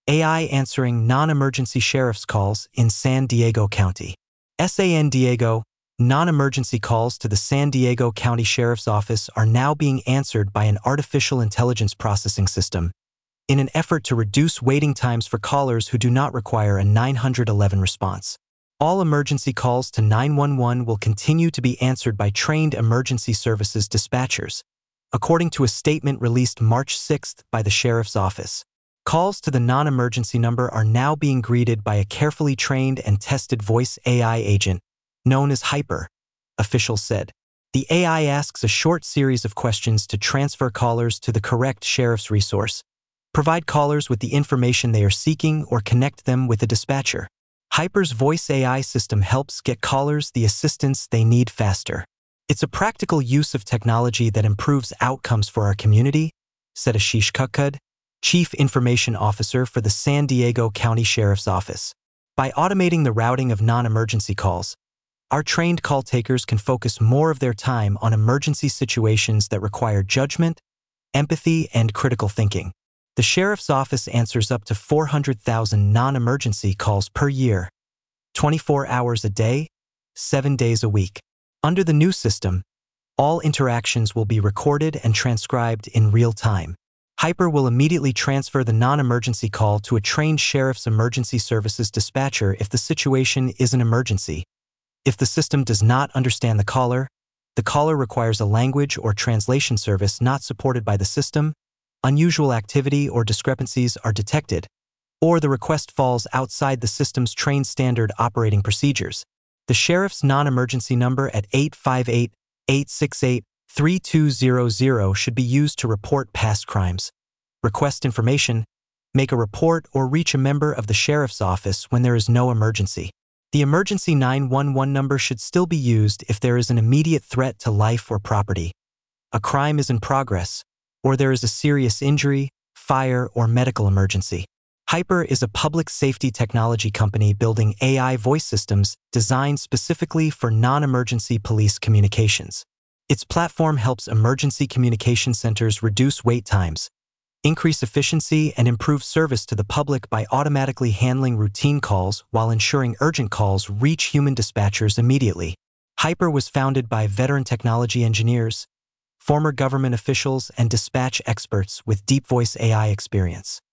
AI answering non-emergency sheriff's calls in San Diego County. San Diego, non-emergency calls to the San Diego County Sheriff's Office are now being answered by an artificial intelligence processing system in an effort to reduce waiting times for callers who do not require a 911 response. All emergency calls to 911 will continue to be answered by trained emergency services dispatchers, according to a statement released March 6th by the Sheriff's Office. Calls to the non-emergency number are now being greeted by a carefully trained and tested voice AI agent, known as Hyper, officials said. The AI asks a short series of questions to transfer callers to the correct sheriff's resource, provide callers with the information they are seeking, or connect them with a dispatcher. Hyper's voice AI system helps get callers the assistance they need faster. It's a practical use of technology that improves outcomes for our community, said Ashish Kukkad, Chief Information Officer for the San Diego County Sheriff's Office. By automating the routing of non-emergency calls, our trained call takers can focus more of their time on emergency situations that require judgment, empathy, and critical thinking. The Sheriff's Office answers up to 400,000 non-emergency calls per year, 24 hours a day, 7 days a week. Under the new system, all interactions will be recorded and transcribed in real time. Hyper will immediately transfer the non-emergency call to a trained sheriff's emergency services dispatcher if the situation is an emergency. If the system does not understand the caller requires a language or translation service not supported by the system, unusual activity or discrepancies are detected, or the request falls outside the system's trained standard operating procedures. The sheriff's non-emergency number at 858-868-3200 should be used to report past crimes, request information, make a report, or reach a member of the sheriff's office when there is no emergency. The emergency 911 number should still be used if there is an immediate threat to life or property, a crime is in progress, or there is a serious injury, fire, or medical emergency. Hyper is a public safety technology company building AI voice systems designed specifically for non-emergency police communications. Its platform helps emergency communication centers reduce wait times, increase efficiency, and improve service to the public by automatically handling routine calls while ensuring urgent calls reach human dispatchers immediately. Hyper was founded by veteran technology engineers, former government officials, and dispatch experts with deep voice AI experience.